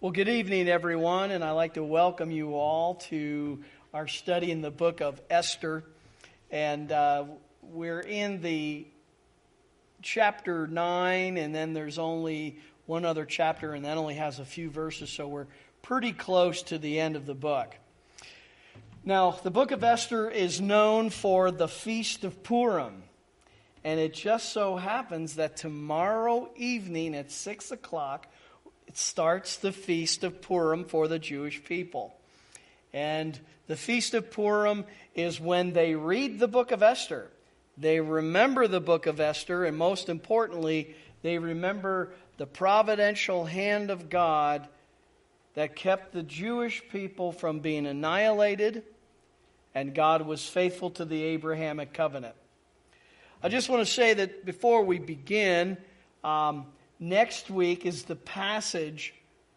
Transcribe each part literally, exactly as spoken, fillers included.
Well, good evening, everyone, and I'd like to welcome you all to our study in the book of Esther. And uh, we're in the chapter nine, and then there's only one other chapter, and that only has a few verses, so we're pretty close to the end of the book. Now, the book of Esther is known for the Feast of Purim, and it just so happens that tomorrow evening at six o'clock, it starts the Feast of Purim for the Jewish people. And the Feast of Purim is when they read the book of Esther. They remember the book of Esther, and most importantly, they remember the providential hand of God that kept the Jewish people from being annihilated, and God was faithful to the Abrahamic covenant. I just want to say that before we begin, um, next week is the passage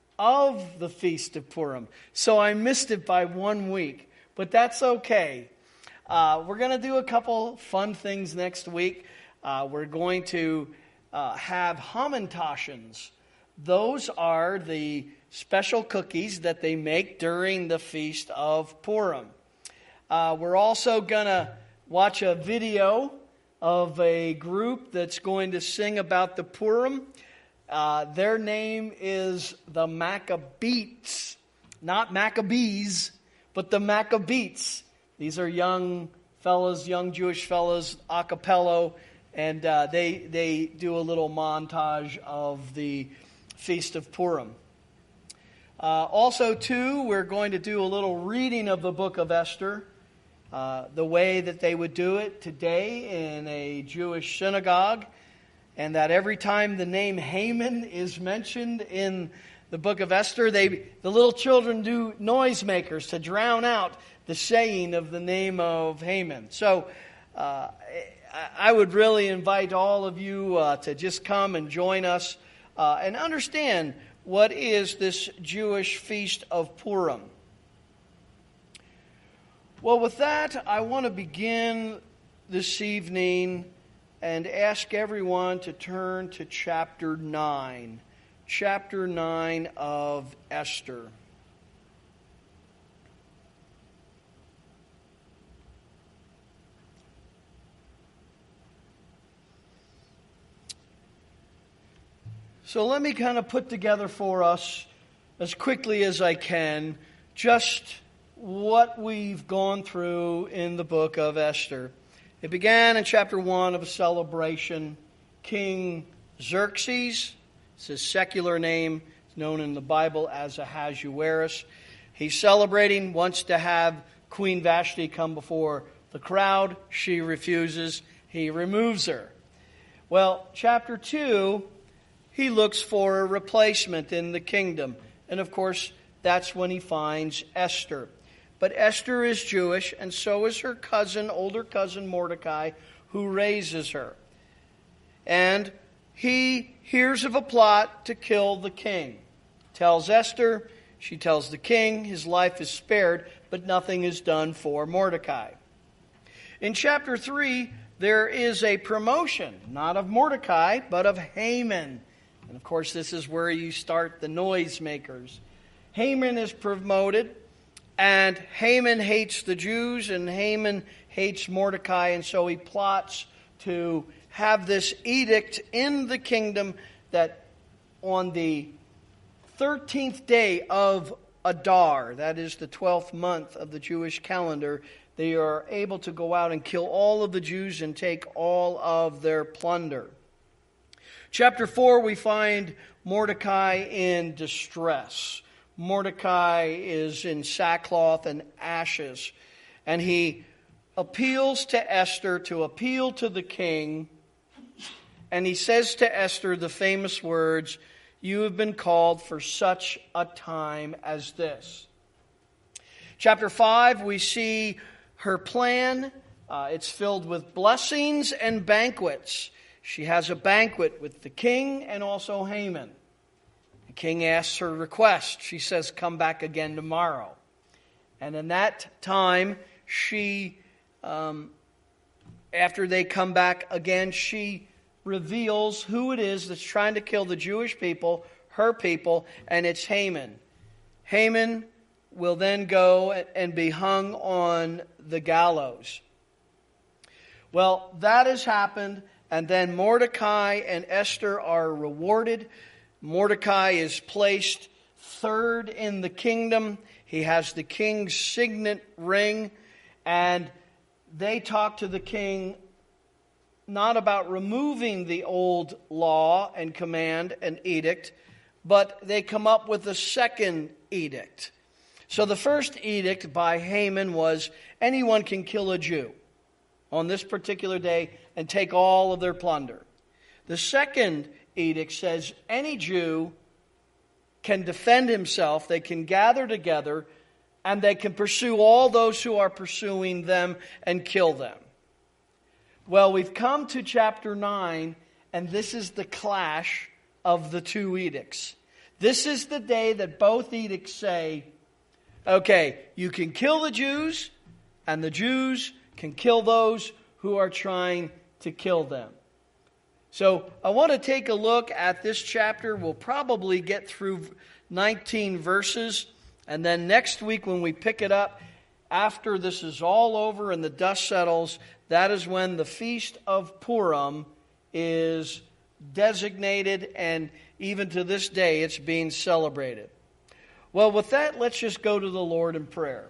of the Feast of Purim. So I missed it by one week, but that's okay. Uh, we're going to do a couple fun things next week. Uh, we're going to uh, have hamantaschens. Those are the special cookies that they make during the Feast of Purim. Uh, we're also going to watch a video of a group that's going to sing about the Purim. Uh, their name is the Maccabees, not Maccabees, but the Maccabees. These are young fellows, young Jewish fellows, a cappella, and uh, they they do a little montage of the Feast of Purim. Uh, also, too, we're going to do a little reading of the book of Esther, uh, the way that they would do it today in a Jewish synagogue. And that every time the name Haman is mentioned in the book of Esther, they the little children do noisemakers to drown out the saying of the name of Haman. So uh, I would really invite all of you uh, to just come and join us uh, and understand what is this Jewish feast of Purim. Well, with that, I want to begin this evening and ask everyone to turn to chapter nine. Chapter nine of Esther. So let me kind of put together for us, as quickly as I can, just what we've gone through in the book of Esther. It began in chapter one of a celebration. King Xerxes, it's his secular name, it's known in the Bible as Ahasuerus. He's celebrating, wants to have Queen Vashti come before the crowd. She refuses. He removes her. Well, chapter two, he looks for a replacement in the kingdom. And of course, that's when he finds Esther. But Esther is Jewish, and so is her cousin, older cousin Mordecai, who raises her. And he hears of a plot to kill the king. Tells Esther, she tells the king, his life is spared, but nothing is done for Mordecai. In chapter three, there is a promotion, not of Mordecai, but of Haman. And of course, this is where you start the noisemakers. Haman is promoted. And Haman hates the Jews, and Haman hates Mordecai, and so he plots to have this edict in the kingdom that on the thirteenth day of Adar, that is the twelfth month of the Jewish calendar, they are able to go out and kill all of the Jews and take all of their plunder. Chapter four, we find Mordecai in distress. Mordecai is in sackcloth and ashes, and he appeals to Esther to appeal to the king, and he says to Esther the famous words, "You have been called for such a time as this." Chapter five, we see her plan. Uh, it's filled with blessings and banquets. She has a banquet with the king and also Haman. The king asks her request. She says, "Come back again tomorrow." And in that time, she, um, after they come back again, she reveals who it is that's trying to kill the Jewish people, her people, and it's Haman. Haman will then go and be hung on the gallows. Well, that has happened, and then Mordecai and Esther are rewarded. Mordecai is placed third in the kingdom. He has the king's signet ring, and they talk to the king not about removing the old law and command and edict, but they come up with a second edict. So the first edict by Haman was anyone can kill a Jew on this particular day and take all of their plunder. The second edict says any Jew can defend himself, they can gather together, and they can pursue all those who are pursuing them and kill them. Well, we've come to chapter nine, and this is the clash of the two edicts. This is the day that both edicts say, okay, you can kill the Jews, and the Jews can kill those who are trying to kill them. So I want to take a look at this chapter. We'll probably get through nineteen verses. And then next week when we pick it up, after this is all over and the dust settles, that is when the Feast of Purim is designated, and even to this day it's being celebrated. Well, with that, let's just go to the Lord in prayer.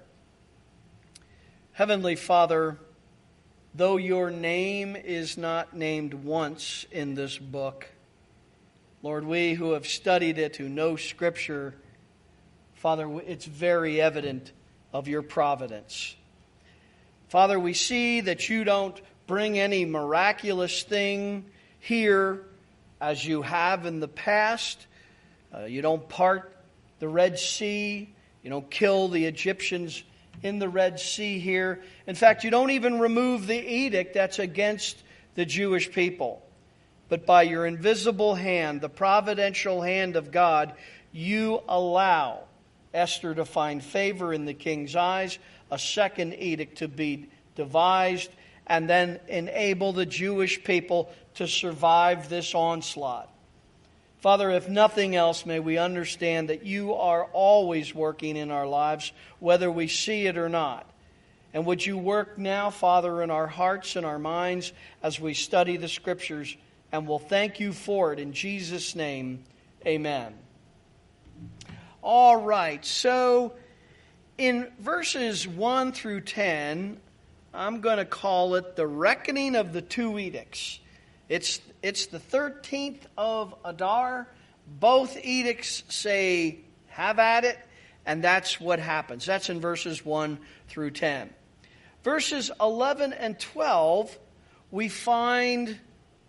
Heavenly Father, though your name is not named once in this book, Lord, we who have studied it, who know Scripture, Father, it's very evident of your providence. Father, we see that you don't bring any miraculous thing here as you have in the past. Uh, you don't part the Red Sea. You don't kill the Egyptians in the Red Sea here. In fact, you don't even remove the edict that's against the Jewish people. But by your invisible hand, the providential hand of God, you allow Esther to find favor in the king's eyes, a second edict to be devised, and then enable the Jewish people to survive this onslaught. Father, if nothing else, may we understand that you are always working in our lives, whether we see it or not. And would you work now, Father, in our hearts and our minds as we study the Scriptures, and we'll thank you for it in Jesus' name. Amen. All right, so in verses one through ten, I'm going to call it the reckoning of the two edicts. It's, it's the thirteenth of Adar. Both edicts say, have at it, and that's what happens. That's in verses one through ten. Verses eleven and twelve, we find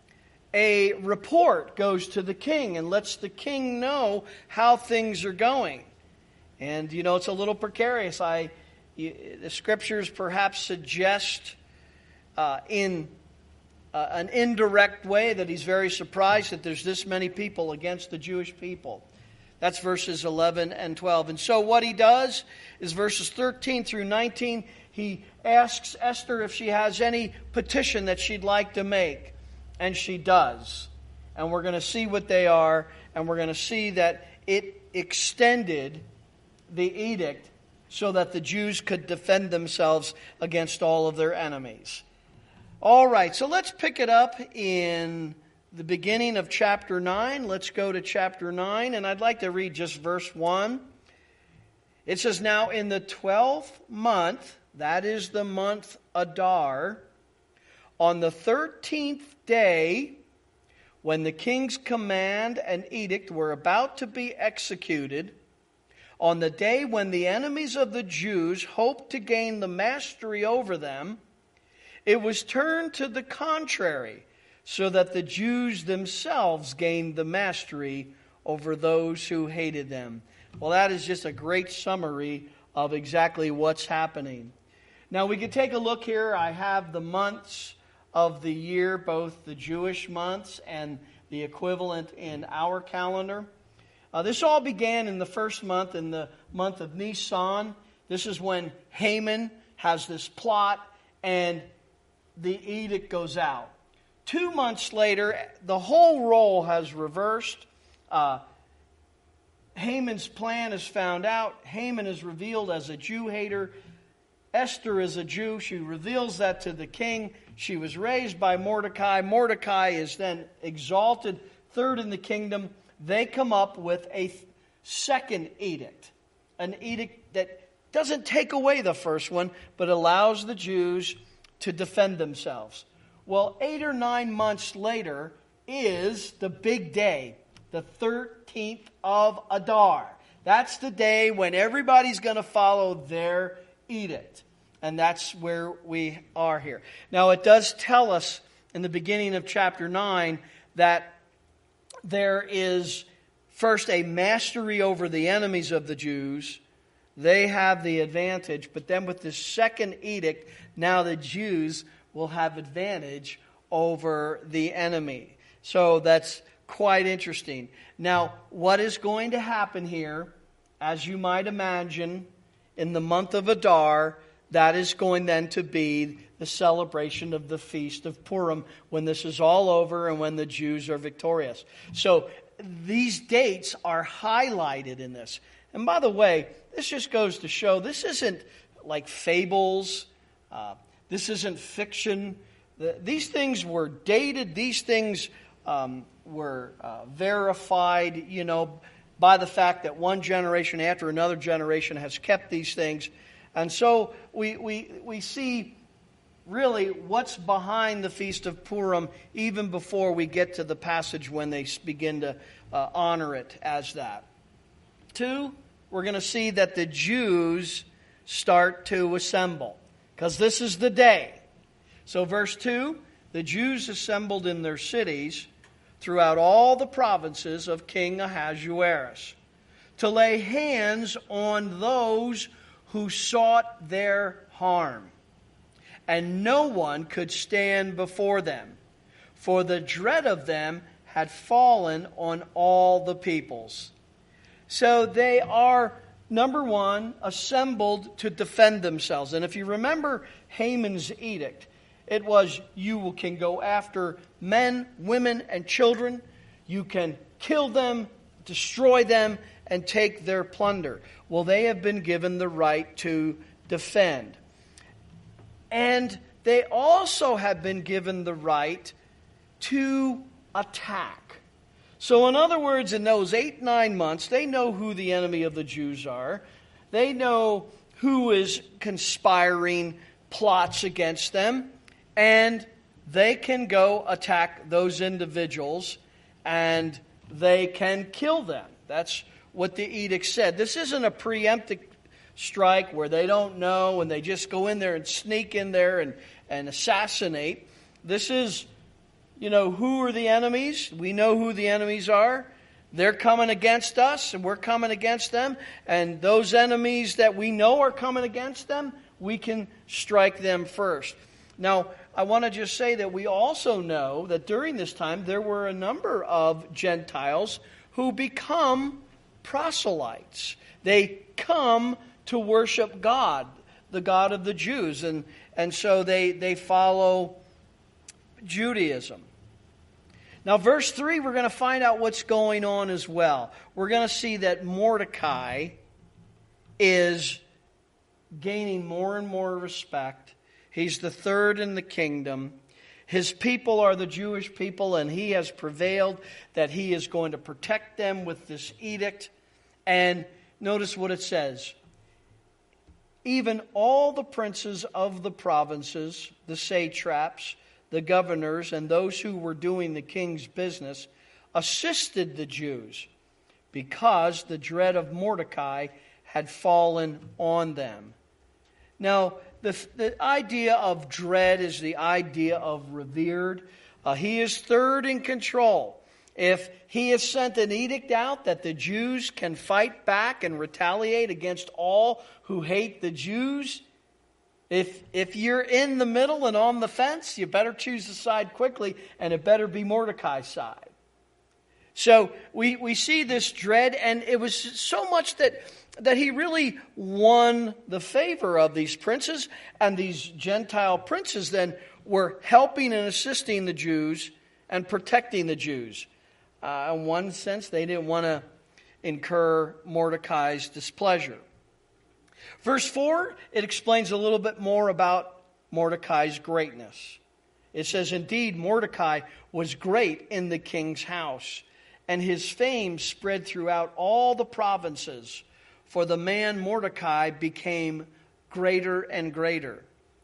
a report goes to the king and lets the king know how things are going. And, you know, it's a little precarious. I, the Scriptures perhaps suggest uh, in uh, an indirect way that he's very surprised that there's this many people against the Jewish people. That's verses eleven and twelve. And so what he does is verses thirteen through nineteen, he asks Esther if she has any petition that she'd like to make. And she does. And we're going to see what they are. And we're going to see that it extended the edict so that the Jews could defend themselves against all of their enemies. All right, so let's pick it up in the beginning of chapter nine. Let's go to chapter nine, and I'd like to read just verse one. It says, now in the twelfth month, that is the month Adar, on the thirteenth day, when the king's command and edict were about to be executed, on the day when the enemies of the Jews hoped to gain the mastery over them, it was turned to the contrary, so that the Jews themselves gained the mastery over those who hated them. Well, that is just a great summary of exactly what's happening. Now, we can take a look here. I have the months of the year, both the Jewish months and the equivalent in our calendar. Uh, this all began in the first month, in the month of Nisan. This is when Haman has this plot, and the edict goes out two months later, the whole role has reversed. Uh, Haman's plan is found out. Haman is revealed as a Jew hater. Esther is a Jew. She reveals that to the king. She was raised by Mordecai. Mordecai is then exalted third in the kingdom. They come up with a second edict, an edict that doesn't take away the first one, but allows the Jews to defend themselves. Well, eight or nine months later is the big day, the thirteenth of Adar. That's the day when everybody's going to follow their edict. And that's where we are here. Now, it does tell us in the beginning of chapter nine that there is first a mastery over the enemies of the Jews. They have the advantage. But then with this second edict, now the Jews will have advantage over the enemy. So that's quite interesting. Now, what is going to happen here, as you might imagine, in the month of Adar, that is going then to be the celebration of the Feast of Purim, when this is all over and when the Jews are victorious. So these dates are highlighted in this. And by the way, this just goes to show this isn't like fables. Uh, this isn't fiction. The, these things were dated. These things um, were uh, verified, you know, by the fact that one generation after another generation has kept these things. And so we we we see really what's behind the Feast of Purim even before we get to the passage when they begin to uh, honor it as that. Two, we're going to see that the Jews start to assemble, because this is the day. So verse two, the Jews assembled in their cities throughout all the provinces of King Ahasuerus to lay hands on those who sought their harm. And no one could stand before them, for the dread of them had fallen on all the peoples. So they are, number one, assembled to defend themselves. And if you remember Haman's edict, it was you can go after men, women, and children. You can kill them, destroy them, and take their plunder. Well, they have been given the right to defend. And they also have been given the right to attack. So in other words, in those eight, nine months, they know who the enemy of the Jews are. They know who is conspiring plots against them. And they can go attack those individuals and they can kill them. That's what the edict said. This isn't a preemptive strike where they don't know and they just go in there and sneak in there and, and assassinate. This is, you know, who are the enemies? We know who the enemies are. They're coming against us and we're coming against them. And those enemies that we know are coming against them, we can strike them first. Now, I want to just say that we also know that during this time there were a number of Gentiles who become proselytes. They come to worship God, the God of the Jews, and, and so they, they follow Judaism. Now, verse three, we're going to find out what's going on as well. We're going to see that Mordecai is gaining more and more respect. He's the third in the kingdom. His people are the Jewish people, and he has prevailed that he is going to protect them with this edict. And notice what it says. Even all the princes of the provinces, the satraps, the governors, and those who were doing the king's business assisted the Jews because the dread of Mordecai had fallen on them. Now, the, the idea of dread is the idea of revered. Uh, he is third in control. If he has sent an edict out that the Jews can fight back and retaliate against all who hate the Jews, if if you're in the middle and on the fence, you better choose a side quickly, and it better be Mordecai's side. So we, we see this dread, and it was so much that, that he really won the favor of these princes, and these Gentile princes then were helping and assisting the Jews and protecting the Jews. Uh, in one sense, they didn't want to incur Mordecai's displeasure. Verse four, it explains a little bit more about Mordecai's greatness. It says, indeed, Mordecai was great in the king's house, and his fame spread throughout all the provinces, for the man Mordecai became greater and greater.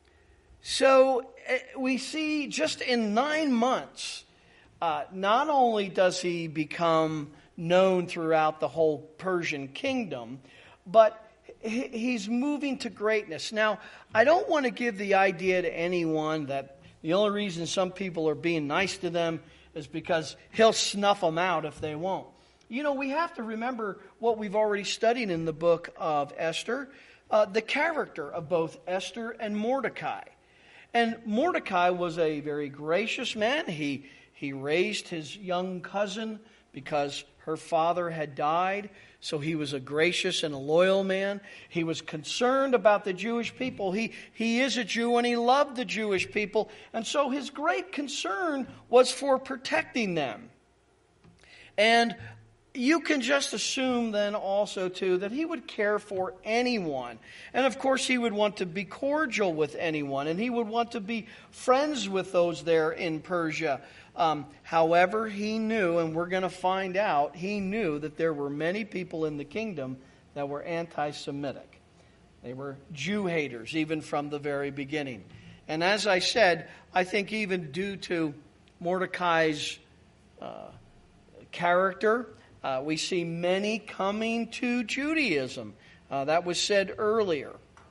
So we see just in nine months, uh, not only does he become known throughout the whole Persian kingdom, but he's moving to greatness. Now, I don't want to give the idea to anyone that the only reason some people are being nice to them is because he'll snuff them out if they won't. You know, we have to remember what we've already studied in the book of Esther, uh, the character of both Esther and Mordecai. And Mordecai was a very gracious man. He, he raised his young cousin because her father had died. So he was a gracious and a loyal man. He was concerned about the Jewish people. He, he is a Jew and he loved the Jewish people. And so his great concern was for protecting them. And you can just assume then also too that he would care for anyone. And of course he would want to be cordial with anyone. And he would want to be friends with those there in Persia. Um, however, he knew, and we're going to find out, he knew that there were many people in the kingdom that were anti-Semitic. They were Jew haters, even from the very beginning. And as I said, I think even due to Mordecai's uh, character, uh, we see many coming to Judaism. Uh, that was said earlier.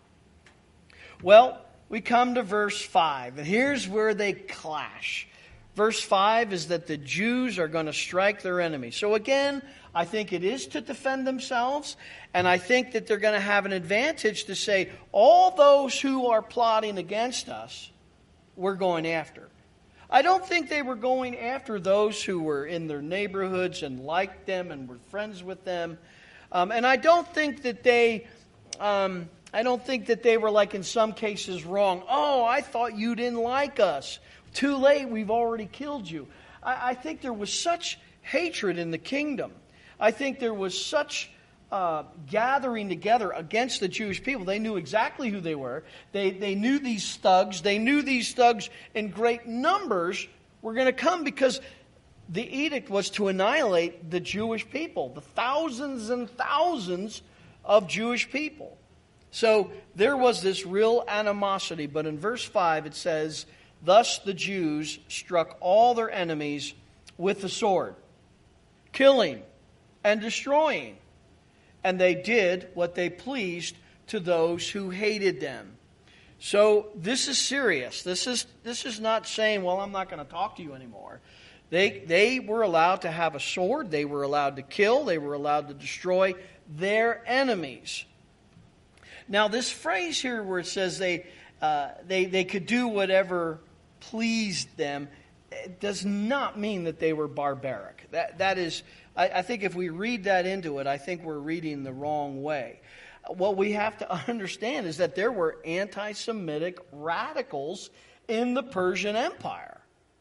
Well, we come to verse five, and here's where they clash. Verse five is that the Jews are going to strike their enemies. So again, I think it is to defend themselves. And I think that they're going to have an advantage to say, all those who are plotting against us, we're going after. I don't think they were going after those who were in their neighborhoods and liked them and were friends with them. Um, and I don't think that they... Um, I don't think that they were, like in some cases, wrong. Oh, I thought you didn't like us. Too late, we've already killed you. I, I think there was such hatred in the kingdom. I think there was such uh, gathering together against the Jewish people. They knew exactly who they were. They, they knew these thugs. They knew these thugs in great numbers were going to come because the edict was to annihilate the Jewish people, the thousands and thousands of Jewish people. So there was this real animosity. But in verse five it says, thus the Jews struck all their enemies with the sword, killing and destroying. And they did what they pleased to those who hated them. So this is serious. This is this is not saying, well, I'm not going to talk to you anymore. They, they were allowed to have a sword. They were allowed to kill. They were allowed to destroy their enemies. Now this phrase here where it says they, uh, they, they could do whatever pleased them, it does not mean that they were barbaric. That that is, I, I think if we read that into it, I think we're reading the wrong way. What we have to understand is that there were anti-Semitic radicals in the Persian Empire.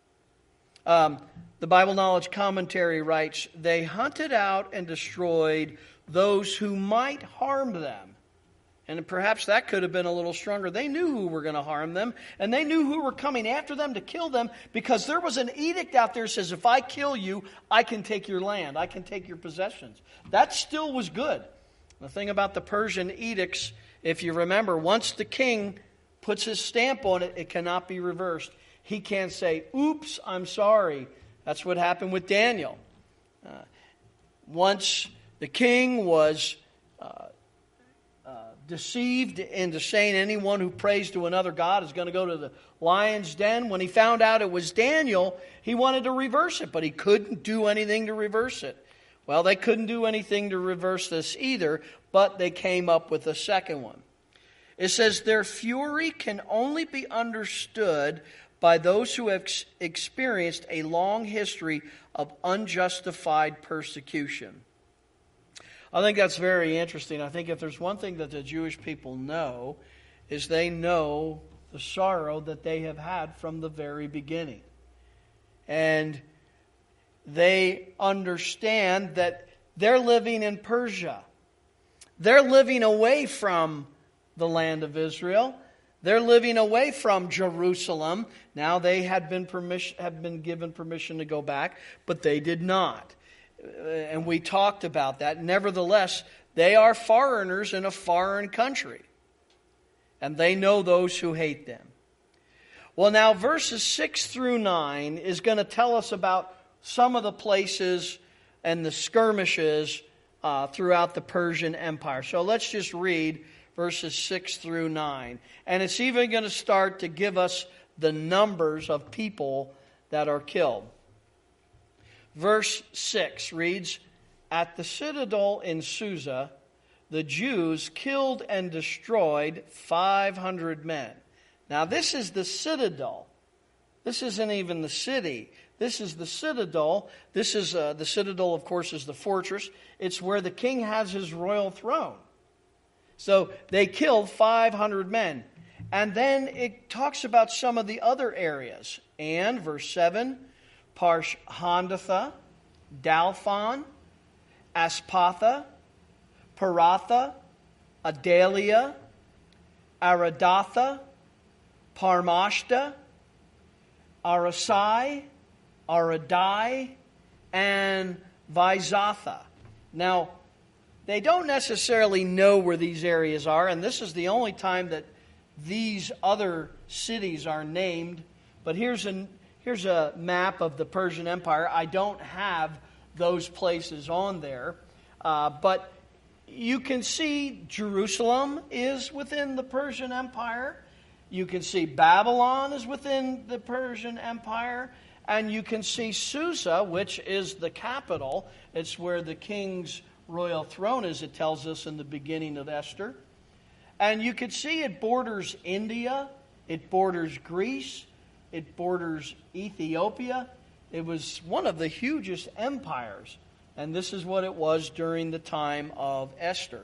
Um, the Bible Knowledge Commentary writes, they hunted out and destroyed those who might harm them. And perhaps that could have been a little stronger. They knew who were going to harm them, and they knew who were coming after them to kill them, because there was an edict out there that says, if I kill you, I can take your land, I can take your possessions. That still was good. The thing about the Persian edicts, if you remember, once the king puts his stamp on it, it cannot be reversed. He can't say, oops, I'm sorry. That's what happened with Daniel. Uh, once the king was uh, deceived into saying anyone who prays to another god is going to go to the lion's den. When he found out it was Daniel, he wanted to reverse it, but he couldn't do anything to reverse it. Well, they couldn't do anything to reverse this either, but they came up with a second one. It says, their fury can only be understood by those who have experienced a long history of unjustified persecution. I think that's very interesting. I think if there's one thing that the Jewish people know, is they know the sorrow that they have had from the very beginning. And they understand that they're living in Persia. They're living away from the land of Israel. They're living away from Jerusalem. Now they had been permission, had been given permission to go back, but they did not. And we talked about that. Nevertheless, they are foreigners in a foreign country. And they know those who hate them. Well, now verses six through nine is going to tell us about some of the places and the skirmishes uh, throughout the Persian Empire. So let's just read verses six through nine. And it's even going to start to give us the numbers of people that are killed. Verse six reads, "At the citadel in Susa, the Jews killed and destroyed five hundred men." Now this is the citadel. This isn't even the city. This is the citadel. This is uh, the citadel, of course, is the fortress. It's where the king has his royal throne. So they killed five hundred men. And then it talks about some of the other areas. And, verse seven, Parshhandatha, Dalphon, Aspatha, Paratha, Adalia, Aradatha, Parmashta, Arasai, Aradai, and Vizatha. Now, they don't necessarily know where these areas are, and this is the only time that these other cities are named. But here's a, here's a map of the Persian Empire. I don't have those places on there, uh, but you can see Jerusalem is within the Persian Empire. You can see Babylon is within the Persian Empire. And you can see Susa, which is the capital. It's where the king's royal throne is, it tells us in the beginning of Esther. And you can see it borders India. It borders Greece. It borders Ethiopia. It was one of the hugest empires. And this is what it was during the time of Esther.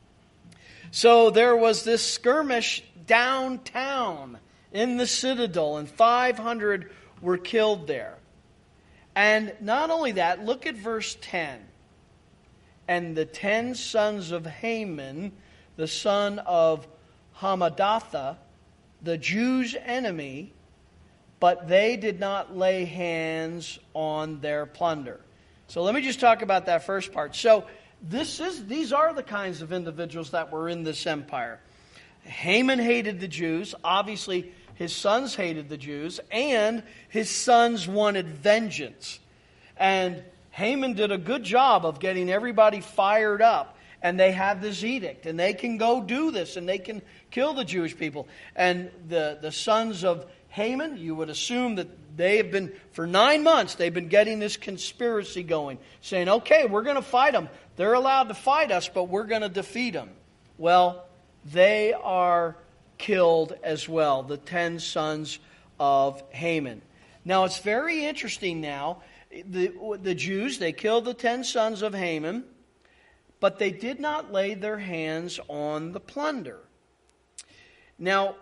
So there was this skirmish downtown in the citadel, and five hundred were killed there. And not only that, look at verse ten. "And the ten sons of Haman, the son of Hammedatha, the Jews' enemy, but they did not lay hands on their plunder." So let me just talk about that first part. So this is these are the kinds of individuals that were in this empire. Haman hated the Jews. Obviously, his sons hated the Jews, and his sons wanted vengeance. And Haman did a good job of getting everybody fired up. And they have this edict, and they can go do this, and they can kill the Jewish people. And the, the sons of Haman, you would assume that they have been, for nine months, they've been getting this conspiracy going, saying, okay, we're going to fight them. They're allowed to fight us, but we're going to defeat them. Well, they are killed as well, the ten sons of Haman. Now, it's very interesting now. The, the Jews, they killed the ten sons of Haman, but they did not lay their hands on the plunder. Now,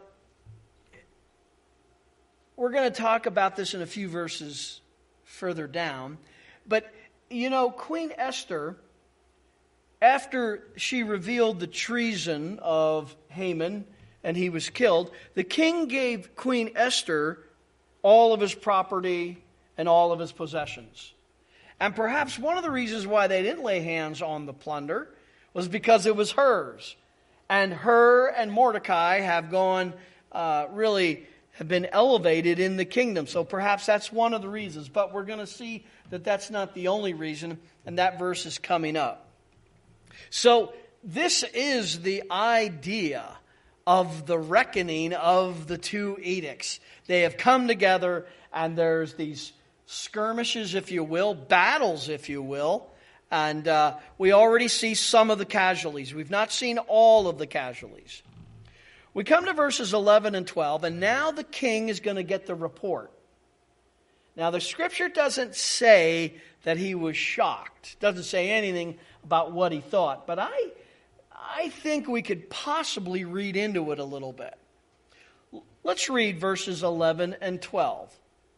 we're going to talk about this in a few verses further down. But, you know, Queen Esther, after she revealed the treason of Haman and he was killed, the king gave Queen Esther all of his property and all of his possessions. And perhaps one of the reasons why they didn't lay hands on the plunder was because it was hers. And her and Mordecai have gone, uh, really have been elevated in the kingdom. So perhaps that's one of the reasons. But we're going to see that that's not the only reason. And that verse is coming up. So this is the idea of the reckoning of the two edicts. They have come together, and there's these skirmishes, if you will, battles, if you will. And uh, we already see some of the casualties. We've not seen all of the casualties. We come to verses eleven and twelve, and now the king is going to get the report. Now, the scripture doesn't say that he was shocked. It doesn't say anything about what he thought. But I, I think we could possibly read into it a little bit. Let's read verses eleven and twelve.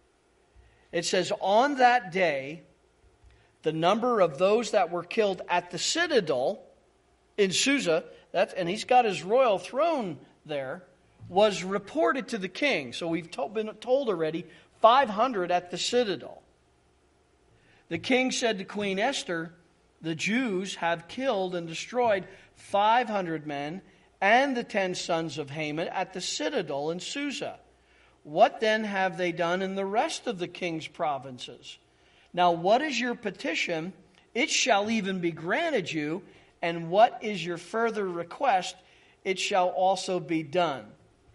It says, on that day, the number of those that were killed at the citadel in Susa, that's, and he's got his royal throne there, was reported to the king. So we've to, been told already, five hundred at the citadel. The king said to Queen Esther, the Jews have killed and destroyed five hundred men and the ten sons of Haman at the citadel in Susa. What then have they done in the rest of the king's provinces? Now what is your petition? It shall even be granted you. And what is your further request? It shall also be done.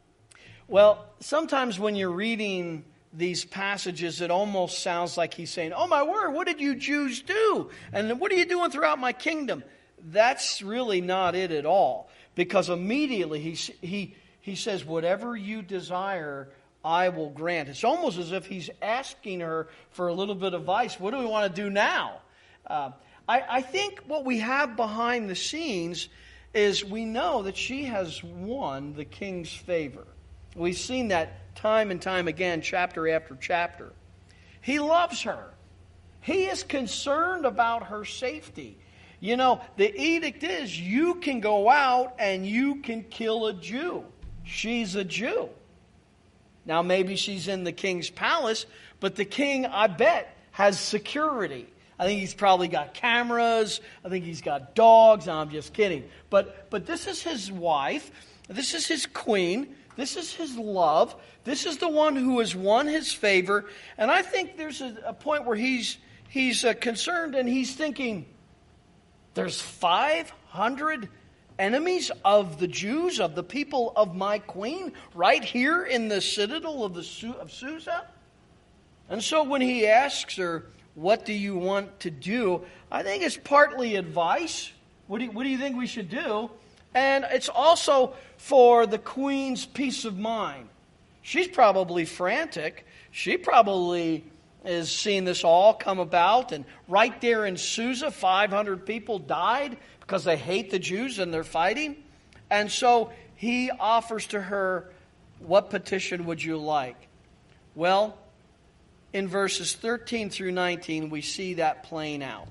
Well, sometimes when you're reading these passages, it almost sounds like he's saying, oh my word, what did you Jews do? And what are you doing throughout my kingdom? That's really not it at all. Because immediately he, he, he says, whatever you desire, I will grant. It's almost as if he's asking her for a little bit of advice. What do we want to do now? Uh, I, I think what we have behind the scenes is we know that she has won the king's favor. We've seen that time and time again, chapter after chapter. He loves her. He is concerned about her safety. You know, the edict is you can go out and you can kill a Jew. She's a Jew. Now, maybe she's in the king's palace, but the king, I bet, has security. I think he's probably got cameras. I think he's got dogs. No, I'm just kidding. But, but this is his wife. This is his queen. This is his love. This is the one who has won his favor. And I think there's a, a point where he's, he's uh, concerned and he's thinking, there's five hundred enemies of the Jews, of the people of my queen, right here in the citadel of, the, of Susa? And so when he asks her, what do you want to do? I think it's partly advice. What do you, what do you think we should do? And it's also for the queen's peace of mind. She's probably frantic. She probably is seeing this all come about. And right there in Susa, five hundred people died because they hate the Jews and they're fighting. And so he offers to her, what petition would you like? Well, in verses thirteen through nineteen, we see that playing out.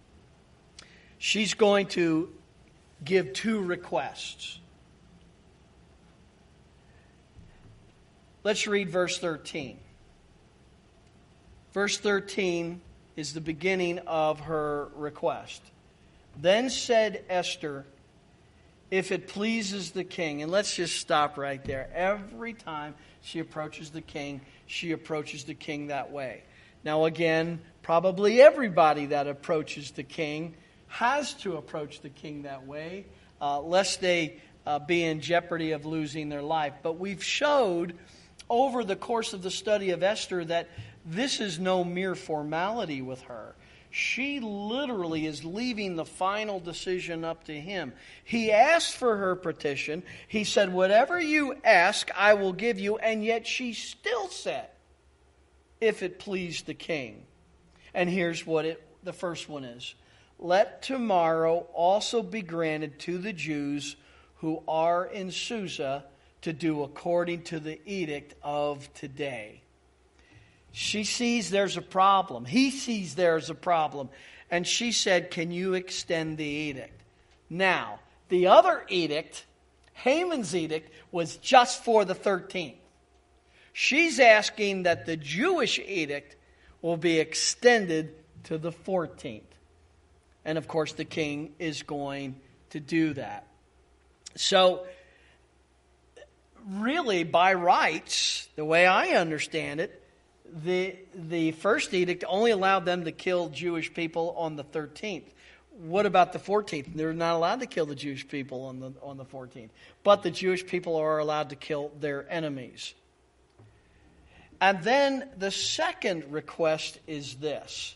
She's going to give two requests. Let's read verse thirteen. Verse thirteen is the beginning of her request. Then said Esther, if it pleases the king, and let's just stop right there. Every time she approaches the king, she approaches the king that way. Now again, probably everybody that approaches the king has to approach the king that way, uh, lest they uh, be in jeopardy of losing their life. But we've showed over the course of the study of Esther that this is no mere formality with her. She literally is leaving the final decision up to him. He asked for her petition. He said, whatever you ask, I will give you. And yet she still said, if it please the king. And here's what it, the first one is. Let tomorrow also be granted to the Jews who are in Susa to do according to the edict of today. She sees there's a problem. He sees there's a problem. And she said, can you extend the edict? Now, the other edict, Haman's edict, was just for the thirteenth. She's asking that the Jewish edict will be extended to the fourteenth. And of course, the king is going to do that. So, really, by rights, the way I understand it, The the first edict only allowed them to kill Jewish people on the thirteenth. What about the fourteenth? They're not allowed to kill the Jewish people on the on the fourteenth. But the Jewish people are allowed to kill their enemies. And then the second request is this.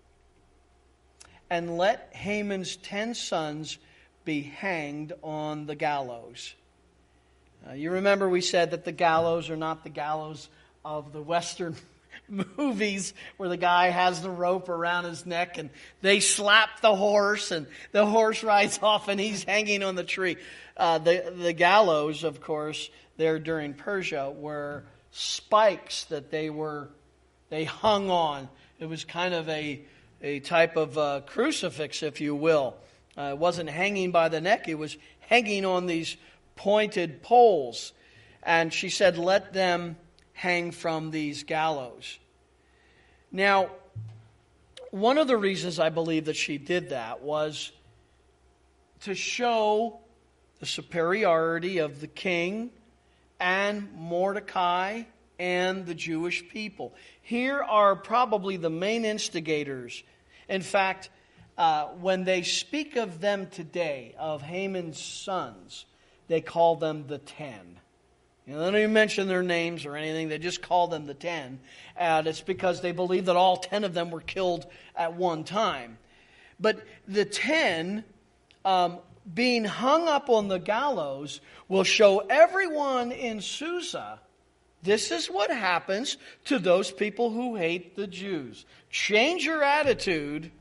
And let Haman's ten sons be hanged on the gallows. Uh, you remember we said that the gallows are not the gallows of the Western movies where the guy has the rope around his neck and they slap the horse and the horse rides off and he's hanging on the tree. Uh, the, the gallows, of course, there during Persia were spikes that they were they hung on. It was kind of a, a type of uh, crucifix, if you will. Uh, it wasn't hanging by the neck. It was hanging on these pointed poles. And she said, let them hang from these gallows. Now, one of the reasons I believe that she did that was to show the superiority of the king and Mordecai and the Jewish people. Here are probably the main instigators. In fact, uh, when they speak of them today, of Haman's sons, they call them the ten. You know, they don't even mention their names or anything. They just call them the ten. And it's because they believe that all ten of them were killed at one time. But the ten, um, being hung up on the gallows, will show everyone in Susa, this is what happens to those people who hate the Jews. Change your attitude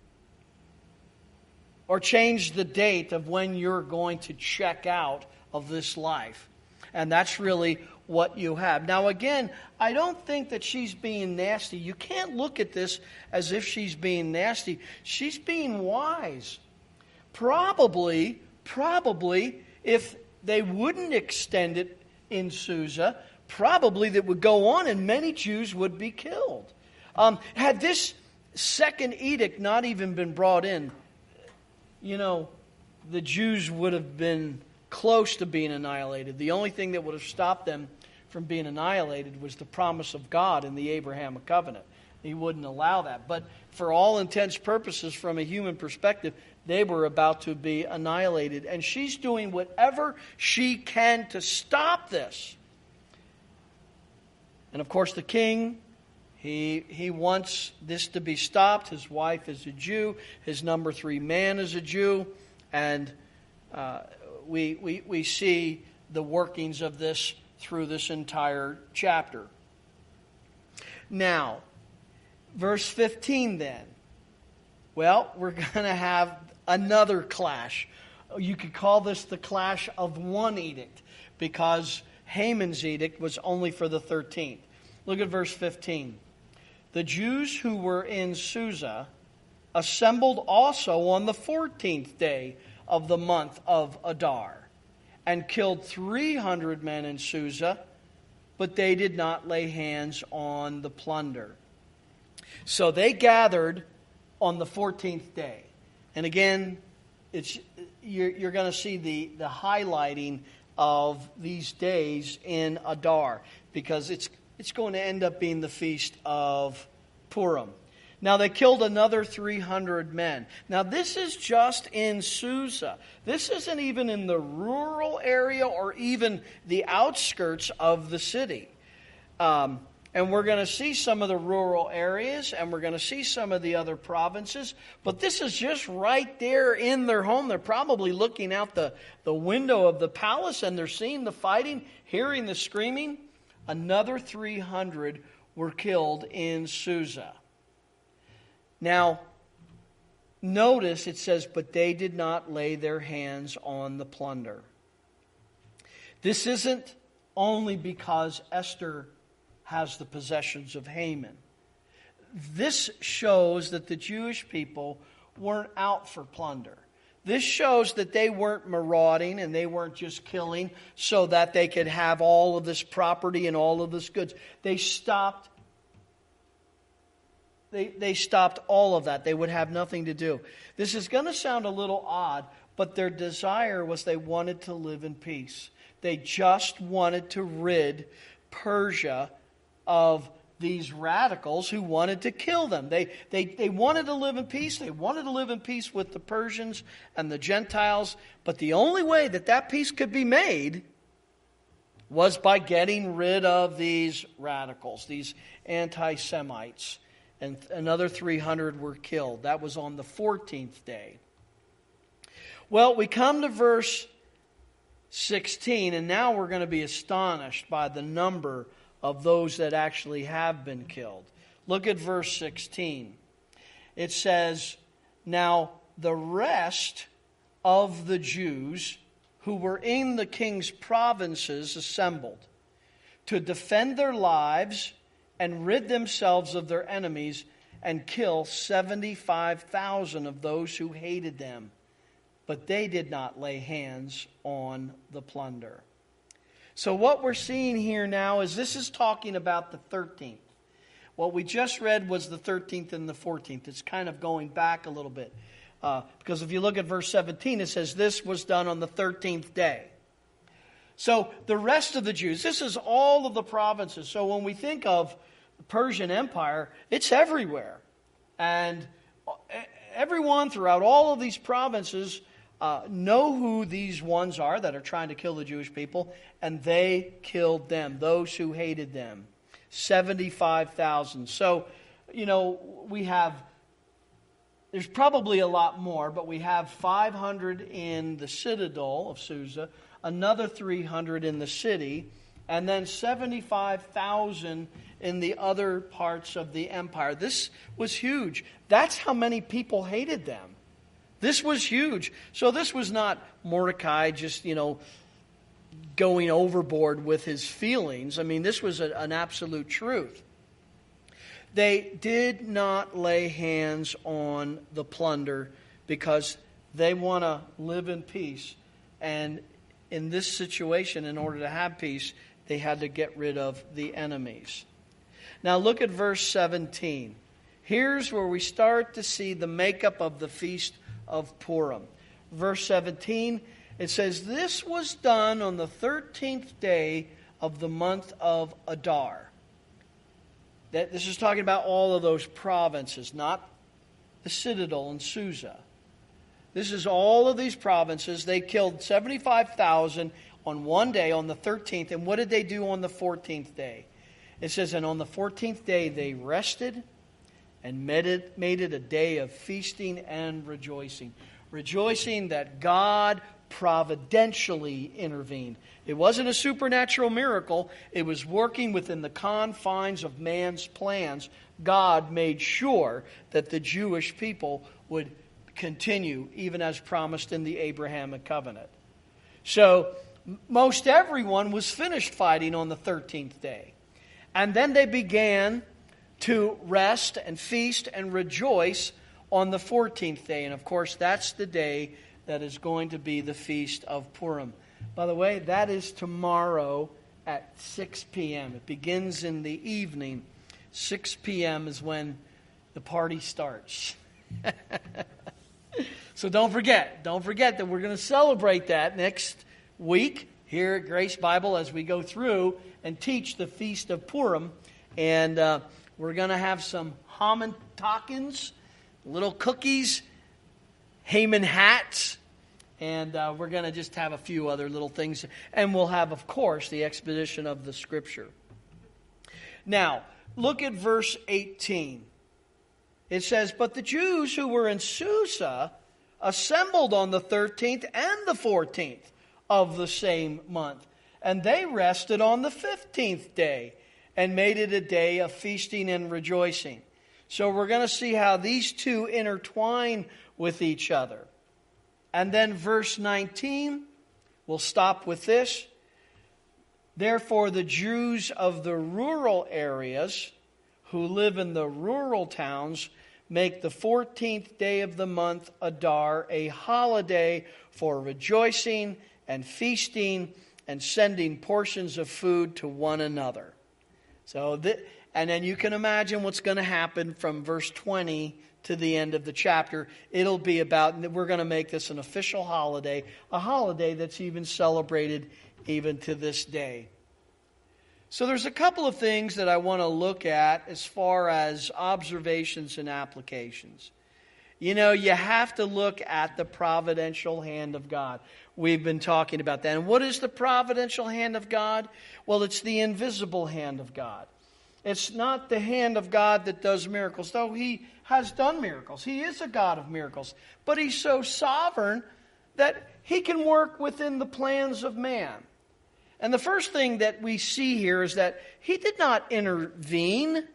or change the date of when you're going to check out of this life. And that's really what you have. Now again, I don't think that she's being nasty. You can't look at this as if she's being nasty. She's being wise. Probably, probably, if they wouldn't extend it in Susa, probably that would go on and many Jews would be killed. Um, had this second edict not even been brought in, you know, the Jews would have been close to being annihilated. The only thing that would have stopped them from being annihilated was the promise of God in the Abrahamic covenant. He wouldn't allow that. But for all intents and purposes, from a human perspective, they were about to be annihilated. And she's doing whatever she can to stop this. And of course the king, he, he wants this to be stopped. His wife is a Jew. His number three man is a Jew. And uh, we, we, we see the workings of this through this entire chapter. Now, verse fifteen then. Well, we're going to have another clash. You could call this the clash of one edict, because Haman's edict was only for the thirteenth. Look at verse fifteen. The Jews who were in Susa assembled also on the fourteenth day of the month of Adar, and killed three hundred men in Susa, but they did not lay hands on the plunder. So they gathered on the fourteenth day. And again, it's you're, you're going to see the, the highlighting of these days in Adar, because it's it's going to end up being the feast of Purim. Now they killed another three hundred men. Now this is just in Susa. This isn't even in the rural area or even the outskirts of the city. Um, and we're going to see some of the rural areas, and we're going to see some of the other provinces. But this is just right there in their home. They're probably looking out the, the window of the palace, and they're seeing the fighting, hearing the screaming. Another three hundred were killed in Susa. Now, notice it says, but they did not lay their hands on the plunder. This isn't only because Esther has the possessions of Haman. This shows that the Jewish people weren't out for plunder. This shows that they weren't marauding and they weren't just killing so that they could have all of this property and all of this goods. They stopped They, they stopped all of that. They would have nothing to do. This is going to sound a little odd, but their desire was they wanted to live in peace. They just wanted to rid Persia of these radicals who wanted to kill them. They, they, they wanted to live in peace. They wanted to live in peace with the Persians and the Gentiles. But the only way that that peace could be made was by getting rid of these radicals, these anti-Semites. And another three hundred were killed. That was on the fourteenth day. Well, we come to verse sixteen, and now we're going to be astonished by the number of those that actually have been killed. Look at verse sixteen. It says, "Now the rest of the Jews who were in the king's provinces assembled to defend their lives and rid themselves of their enemies and kill seventy-five thousand of those who hated them. But they did not lay hands on the plunder." So what we're seeing here now is this is talking about the thirteenth. What we just read was the thirteenth and the fourteenth. It's kind of going back a little bit. Uh, because if you look at verse seventeen, it says this was done on the thirteenth day. So the rest of the Jews, this is all of the provinces. So when we think of the Persian Empire, it's everywhere. And everyone throughout all of these provinces uh, know who these ones are that are trying to kill the Jewish people. And they killed them, those who hated them. seventy-five thousand. So, you know, we have... There's probably a lot more, but we have five hundred in the citadel of Susa, another three hundred in the city, and then seventy-five thousand in the other parts of the empire. This was huge. That's how many people hated them. This was huge. So this was not Mordecai just, you know, going overboard with his feelings. I mean, this was a, an absolute truth. They did not lay hands on the plunder because they want to live in peace. And in this situation, in order to have peace, they had to get rid of the enemies. Now look at verse seventeen. Here's where we start to see the makeup of the Feast of Purim. Verse seventeen, it says, "This was done on the thirteenth day of the month of Adar." That this is talking about all of those provinces, not the citadel in Susa. This is all of these provinces. They killed seventy-five thousand on one day, on the thirteenth. And what did they do on the fourteenth day? It says, "And on the fourteenth day they rested and made it, made it a day of feasting and rejoicing." Rejoicing that God providentially intervened. It wasn't a supernatural miracle. It was working within the confines of man's plans. God made sure that the Jewish people would continue, even as promised in the Abrahamic covenant. So, most everyone was finished fighting on the thirteenth day. And then they began to rest and feast and rejoice on the fourteenth day. And of course, that's the day that is going to be the Feast of Purim. By the way, that is tomorrow at six p.m. It begins in the evening. six p.m. is when the party starts. So don't forget, don't forget that we're going to celebrate that next week here at Grace Bible as we go through and teach the Feast of Purim. And uh, we're going to have some Hamantakins, little cookies, Haman hats, and uh, we're going to just have a few other little things. And we'll have, of course, the exposition of the Scripture. Now, look at verse eighteen. It says, "But the Jews who were in Susa assembled on the thirteenth and the fourteenth of the same month. And they rested on the fifteenth day and made it a day of feasting and rejoicing." So we're going to see how these two intertwine with each other. And then verse nineteen, we'll stop with this. "Therefore the Jews of the rural areas who live in the rural towns make the fourteenth day of the month Adar a holiday for rejoicing and feasting and sending portions of food to one another." So, th- and then you can imagine what's going to happen from verse twenty to the end of the chapter. It'll be about, we're going to make this an official holiday, a holiday that's even celebrated even to this day. So there's a couple of things that I want to look at as far as observations and applications. You know, you have to look at the providential hand of God. We've been talking about that. And what is the providential hand of God? Well, it's the invisible hand of God. It's not the hand of God that does miracles, though He has done miracles. He is a God of miracles. But He's so sovereign that He can work within the plans of man. And the first thing that we see here is that He did not intervene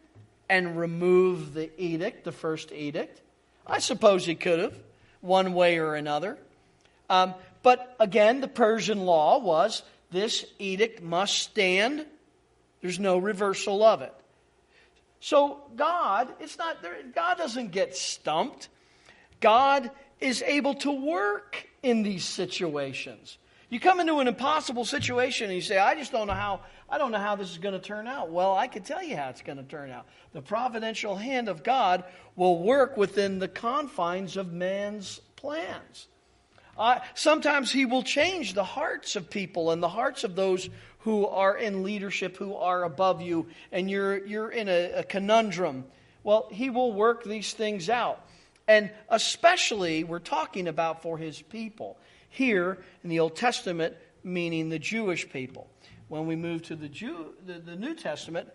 and remove the edict, the first edict. I suppose he could have, one way or another. Um, but again, the Persian law was this edict must stand. There's no reversal of it. So God, it's not there, God doesn't get stumped. God is able to work in these situations. You come into an impossible situation and you say, I just don't know how, I don't know how this is going to turn out. Well, I can tell you how it's going to turn out. The providential hand of God will work within the confines of man's plans. Uh, sometimes He will change the hearts of people and the hearts of those who are in leadership, who are above you, and you're you're in a, a conundrum. Well, He will work these things out. And especially, we're talking about for His people. Here in the Old Testament, meaning the Jewish people. When we move to the Jew, the, the New Testament,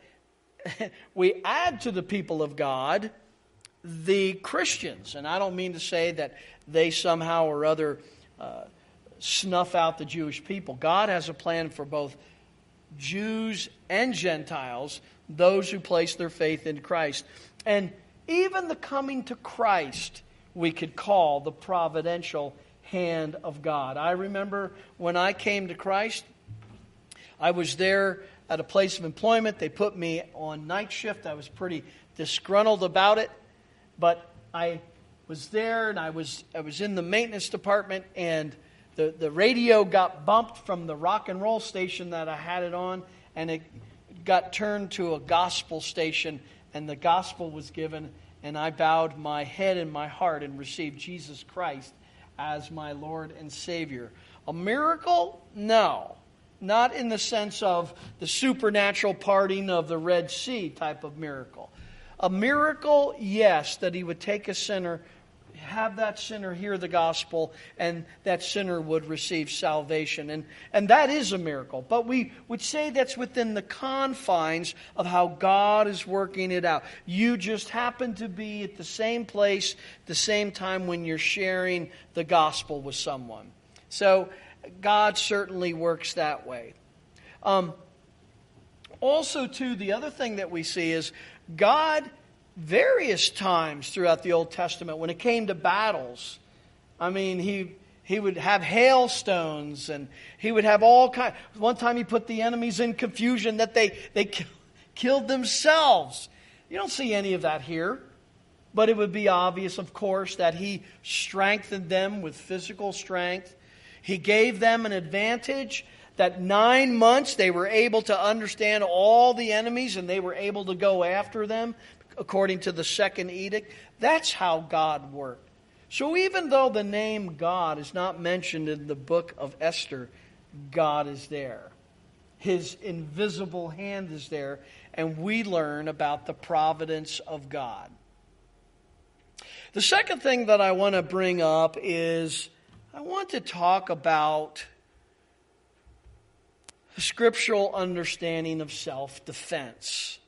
we add to the people of God the Christians. And I don't mean to say that they somehow or other uh, snuff out the Jewish people. God has a plan for both Jews and Gentiles, those who place their faith in Christ. And even the coming to Christ, we could call the providential hand of God. I remember when I came to Christ, I was there at a place of employment. They put me on night shift. I was pretty disgruntled about it. But I was there, and I was I was in the maintenance department, and the, the radio got bumped from the rock and roll station that I had it on, and it got turned to a gospel station, and the gospel was given, and I bowed my head and my heart and received Jesus Christ as my Lord and Savior. A miracle? No. Not in the sense of the supernatural parting of the Red Sea type of miracle. A miracle, yes, that He would take a sinner, have that sinner hear the gospel, and that sinner would receive salvation. And, and that is a miracle. But we would say that's within the confines of how God is working it out. You just happen to be at the same place, the same time when you're sharing the gospel with someone. So God certainly works that way. Um, also, too, the other thing that we see is God, various times throughout the Old Testament, when it came to battles, I mean, He He would have hailstones, and He would have all kind. One time He put the enemies in confusion that they they killed themselves. You don't see any of that here, but it would be obvious, of course, that He strengthened them with physical strength. He gave them an advantage that nine months they were able to understand all the enemies and they were able to go after them according to the second edict. That's how God worked. So even though the name God is not mentioned in the book of Esther, God is there. His invisible hand is there, and we learn about the providence of God. The second thing that I want to bring up is I want to talk about the scriptural understanding of self-defense.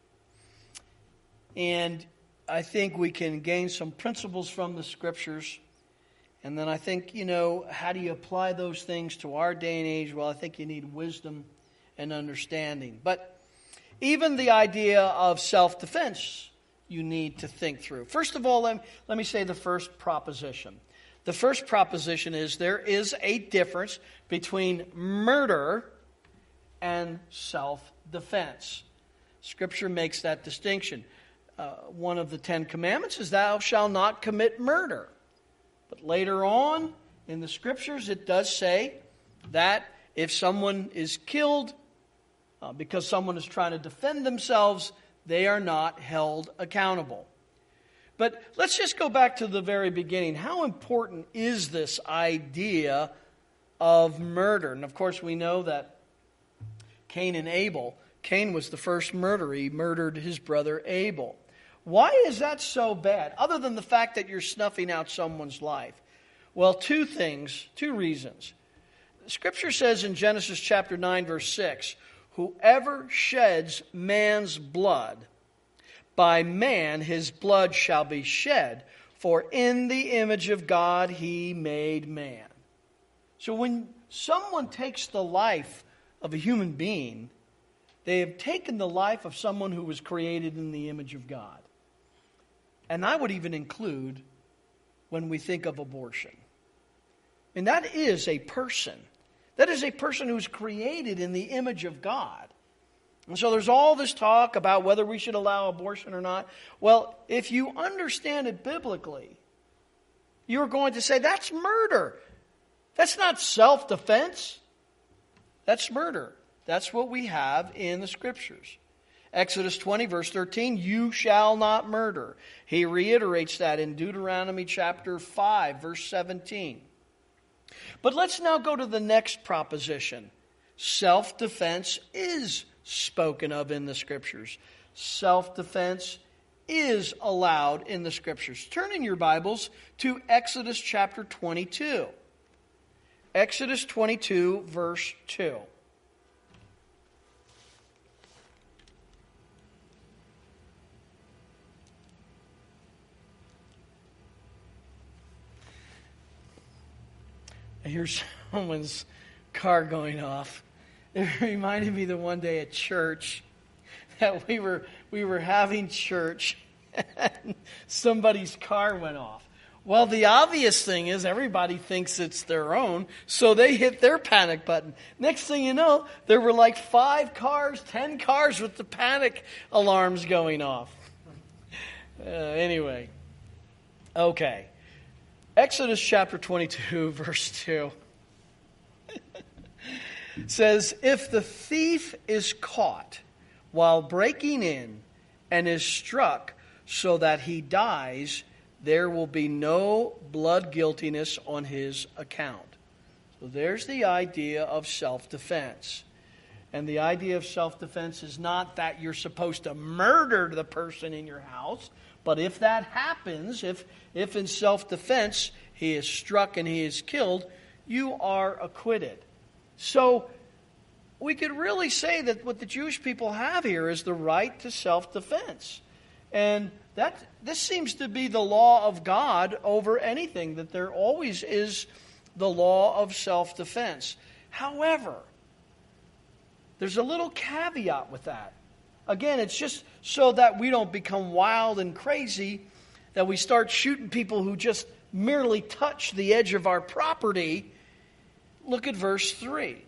And I think we can gain some principles from the scriptures. And then I think, you know, how do you apply those things to our day and age? Well, I think you need wisdom and understanding. But even the idea of self-defense, you need to think through. First of all, let, let me say the first proposition. The first proposition is there is a difference between murder and self-defense. Scripture makes that distinction. Uh, one of the Ten Commandments is thou shalt not commit murder. But later on in the Scriptures it does say that if someone is killed uh, because someone is trying to defend themselves, they are not held accountable. But let's just go back to the very beginning. How important is this idea of murder? And of course we know that Cain and Abel, Cain was the first murderer. He murdered his brother Abel. Why is that so bad? Other than the fact that you're snuffing out someone's life. Well, two things, two reasons. Scripture says in Genesis chapter nine, verse six, whoever sheds man's blood, by man his blood shall be shed, for in the image of God he made man. So when someone takes the life of a human being, They have taken the life of someone who was created in the image of God. And I would even include when we think of abortion. And that is a person. That is a person who's created in the image of God. And so there's all this talk about whether we should allow abortion or not. Well, if you understand it biblically, you're going to say, that's murder. That's not self-defense. That's murder. That's what we have in the Scriptures. Exodus twenty, verse thirteen, you shall not murder. He reiterates that in Deuteronomy chapter five, verse seventeen. But let's now go to the next proposition. Self-defense is spoken of in the Scriptures. Self-defense is allowed in the Scriptures. Turn in your Bibles to Exodus chapter twenty-two. Exodus twenty-two, verse two. I hear someone's car going off. It reminded me the one day at church that we were we were having church and somebody's car went off. Well, the obvious thing is everybody thinks it's their own, so they hit their panic button. Next thing you know, there were like five cars, ten cars with the panic alarms going off. Uh, anyway, okay. Exodus chapter twenty-two, verse two says, if the thief is caught while breaking in and is struck so that he dies, there will be no blood guiltiness on his account. So there's the idea of self-defense. And the idea of self-defense is not that you're supposed to murder the person in your house, but if that happens, if, if in self-defense he is struck and he is killed, you are acquitted. So we could really say that what the Jewish people have here is the right to self-defense. And that this seems to be the law of God over anything, that there always is the law of self-defense. However, there's a little caveat with that. Again, it's just so that we don't become wild and crazy, that we start shooting people who just merely touch the edge of our property. Look at verse three.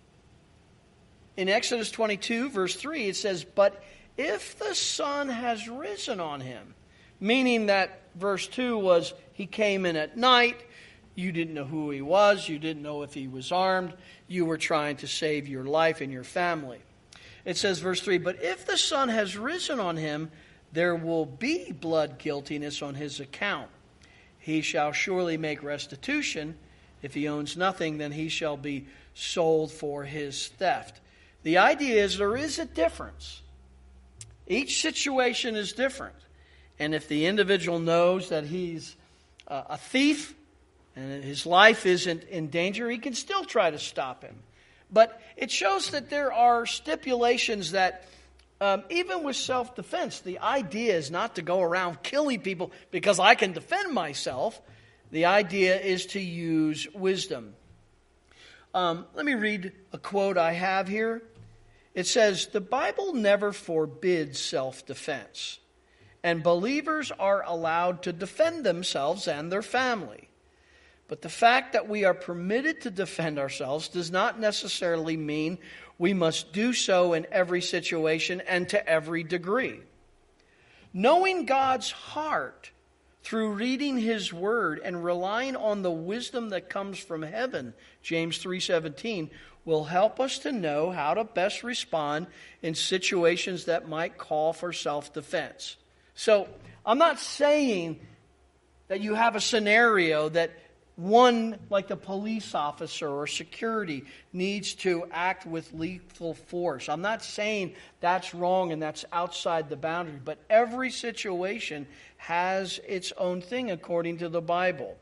In Exodus twenty-two, verse three, it says, but if the sun has risen on him, meaning that verse two was he came in at night, you didn't know who he was, you didn't know if he was armed, you were trying to save your life and your family. It says, verse three, but if the sun has risen on him, there will be blood guiltiness on his account. He shall surely make restitution. If he owns nothing, then he shall be sold for his theft. The idea is there is a difference. Each situation is different. And if the individual knows that he's a thief and his life isn't in danger, he can still try to stop him. But it shows that there are stipulations that um, even with self-defense, the idea is not to go around killing people because I can defend myself. The idea is to use wisdom. Um, let me read a quote I have here. It says, the Bible never forbids self-defense, and believers are allowed to defend themselves and their family. But the fact that we are permitted to defend ourselves does not necessarily mean we must do so in every situation and to every degree. Knowing God's heart through reading His Word and relying on the wisdom that comes from heaven, James three seventeen, will help us to know how to best respond in situations that might call for self-defense. So, I'm not saying that you have a scenario that one, like a police officer or security, needs to act with lethal force. I'm not saying that's wrong and that's outside the boundary, but every situation has its own thing according to the Bible.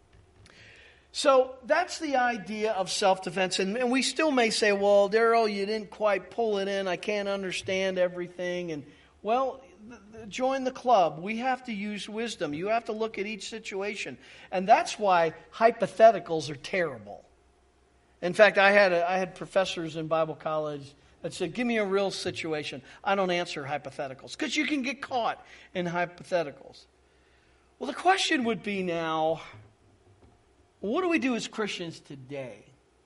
So that's the idea of self-defense. And, and we still may say, well, Daryl, you didn't quite pull it in. I can't understand everything. And, well, join the club. We have to use wisdom. You have to look at each situation. And that's why hypotheticals are terrible. In fact, I had a, I had professors in Bible college that said, give me a real situation. I don't answer hypotheticals because you can get caught in hypotheticals. Well, the question would be now, what do we do as Christians today?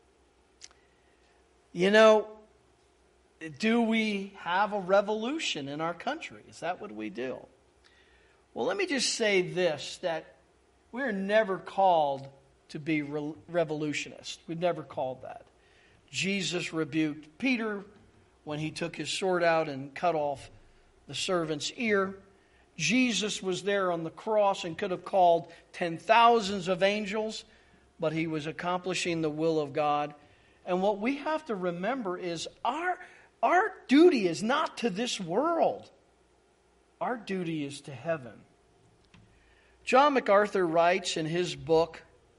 You know, do we have a revolution in our country? Is that what we do? Well, let me just say this, that we're never called to be re- revolutionists. We've never called that. Jesus rebuked Peter when he took his sword out and cut off the servant's ear. Jesus was there on the cross and could have called ten thousands of angels, but he was accomplishing the will of God. And what we have to remember is our, our duty is not to this world. Our duty is to heaven. John MacArthur writes in his book,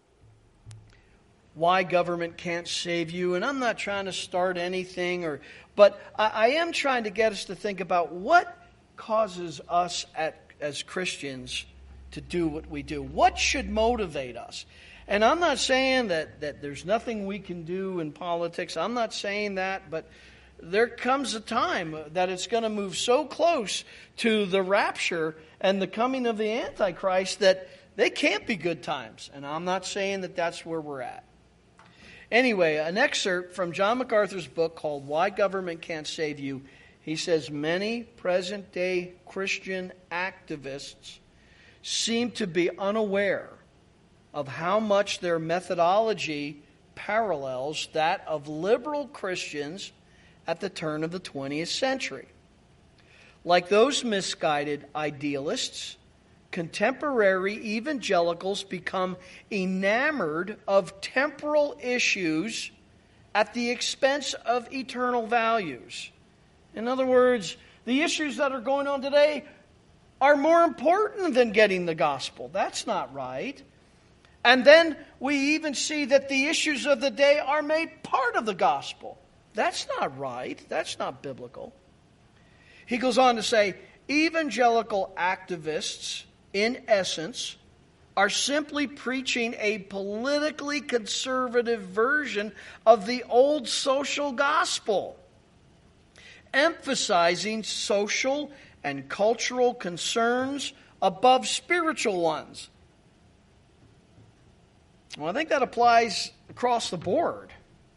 Why Government Can't Save You, and I'm not trying to start anything, or, but I, I am trying to get us to think about what causes us at, as Christians to do what we do. What should motivate us? And I'm not saying that, that there's nothing we can do in politics. I'm not saying that, but there comes a time that it's going to move so close to the rapture and the coming of the Antichrist that they can't be good times. And I'm not saying that that's where we're at. Anyway, an excerpt from John MacArthur's book called Why Government Can't Save You. He says, many present-day Christian activists seem to be unaware of how much their methodology parallels that of liberal Christians at the turn of the twentieth century. Like those misguided idealists, contemporary evangelicals become enamored of temporal issues at the expense of eternal values. In other words, the issues that are going on today are more important than getting the gospel. That's not right. And then we even see that the issues of the day are made part of the gospel. That's not right. That's not biblical. He goes on to say, evangelical activists, in essence, are simply preaching a politically conservative version of the old social gospel, emphasizing social and cultural concerns above spiritual ones. Well, I think that applies across the board.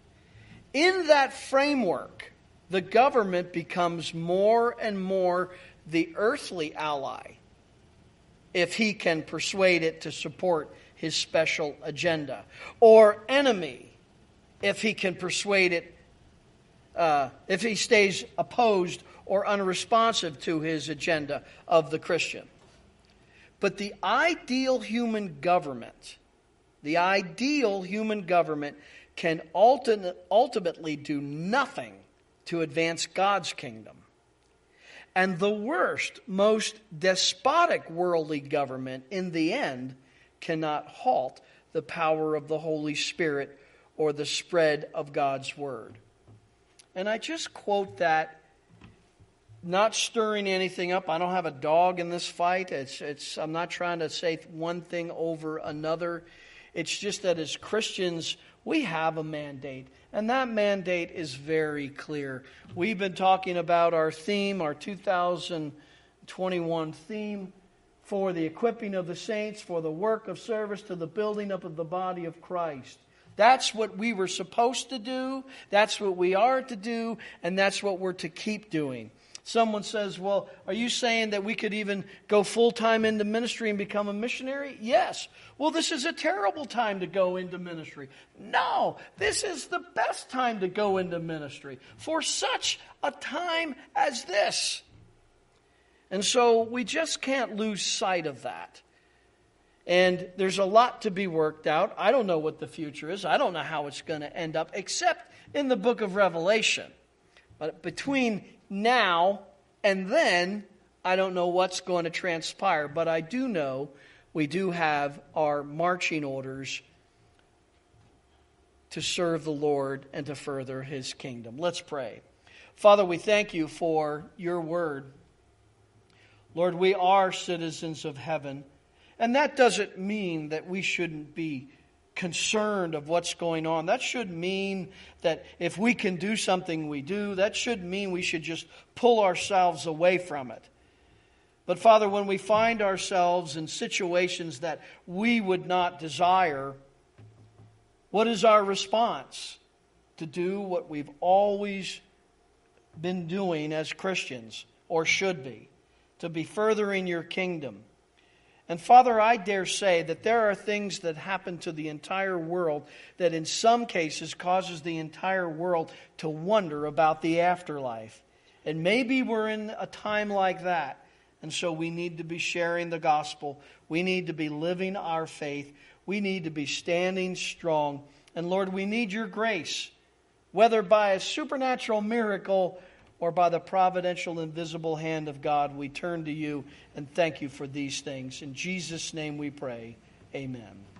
In that framework, the government becomes more and more the earthly ally if he can persuade it to support his special agenda, or enemy if he can persuade it, uh, if he stays opposed or unresponsive to his agenda of the Christian. But the ideal human government, the ideal human government can ulti- ultimately do nothing to advance God's kingdom. And the worst, most despotic worldly government in the end cannot halt the power of the Holy Spirit or the spread of God's word. And I just quote that, not stirring anything up. I don't have a dog in this fight. It's, it's, I'm not trying to say one thing over another. It's just that as Christians, we have a mandate. And that mandate is very clear. We've been talking about our theme, our two thousand twenty-one theme, for the equipping of the saints, for the work of service to the building up of the body of Christ. That's what we were supposed to do. That's what we are to do. And that's what we're to keep doing. Someone says, well, are you saying that we could even go full-time into ministry and become a missionary? Yes. Well, this is a terrible time to go into ministry. No, this is the best time to go into ministry for such a time as this. And so we just can't lose sight of that. And there's a lot to be worked out. I don't know what the future is. I don't know how it's going to end up, except in the book of Revelation. But between now and then, I don't know what's going to transpire. But I do know we do have our marching orders to serve the Lord and to further His kingdom. Let's pray. Father, we thank you for your word. Lord, we are citizens of heaven. And that doesn't mean that we shouldn't be concerned of what's going on. That should mean that if we can do something, we do. That should mean we should just pull ourselves away from it. But Father, when we find ourselves in situations that we would not desire, what is our response? To do what we've always been doing as Christians, or should be, to be furthering your kingdom. And Father, I dare say that there are things that happen to the entire world that in some cases causes the entire world to wonder about the afterlife. And maybe we're in a time like that. And so we need to be sharing the gospel. We need to be living our faith. We need to be standing strong. And Lord, we need your grace, whether by a supernatural miracle or by the providential, invisible hand of God. We turn to you and thank you for these things. In Jesus' name we pray. Amen.